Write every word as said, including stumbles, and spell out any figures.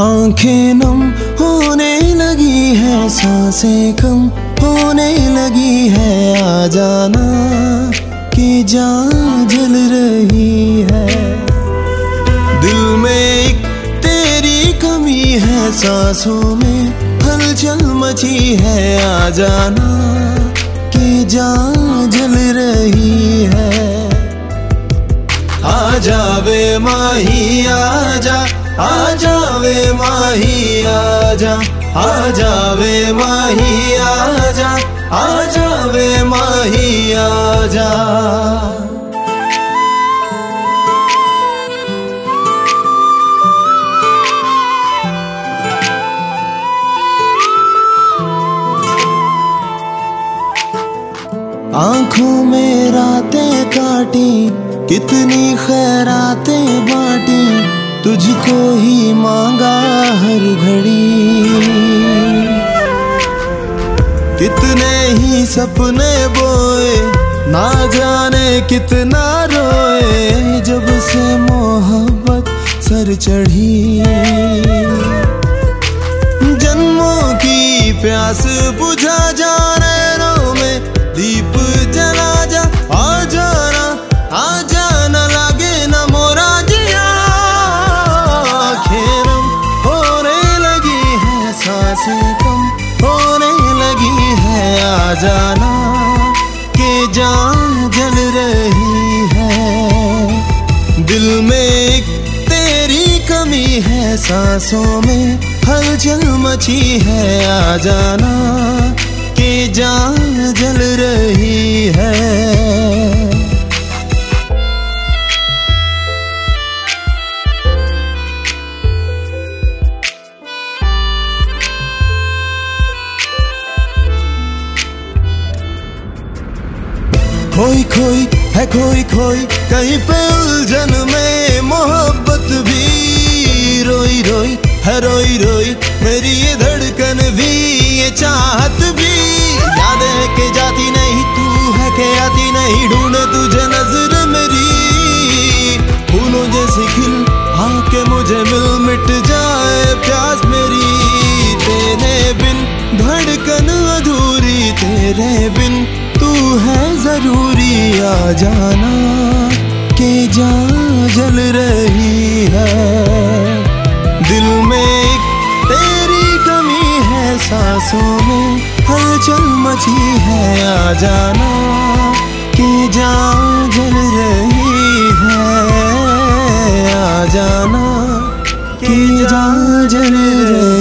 आंखें नम होने लगी है, सांसें कम होने लगी है, आ जाना कि जान जल रही है। दिल में एक तेरी कमी है, सांसों में हलचल मची है, आ जाना कि जान जल रही है। आ जावे माही आजा, आ जावे माही आजा, आ जावे माही आजा, आ जावे माही आजा। आंखों में रातें काटी, कितनी खैरातें बांटी, तुझको ही मांगा हर घड़ी। कितने ही सपने बोए, ना जाने कितना रोए, जब से मोहब्बत सर चढ़ी। जन्मों की प्यास बुझा जा, नैनों में दीप जला जा, आ जाना आ जाना लागे ना मोरा जिया। खेरम होने लगी है, सांसें कम होने लगी है, आ जाना कि जान जल रही है। दिल में एक तेरी कमी है, सांसों में हलचल मची है, आ जाना कि जान जल रही है। खोई खोई है खोई खोई कहीं पे उलझन में, मोहब्बत भी रोई रोई है, रोई रोई मेरी ये धड़कन भी, ये चाहत भी। यादें के जाती नहीं, तू है के आती नहीं, ढूंढे तुझे नजर मेरी। फूलों जैसी खिल आके मुझे मिल, मिट जाए प्यास मेरी। तेरे बिन धड़कन अधूरी, तेरे बिन तू है जरूरी, आ जाना कि जान जल रही है। दिल में एक तेरी कमी है, सांसों में हलचल मची है, आ जाना कि जान जल रही है, आ जाना कि जान जल रही है।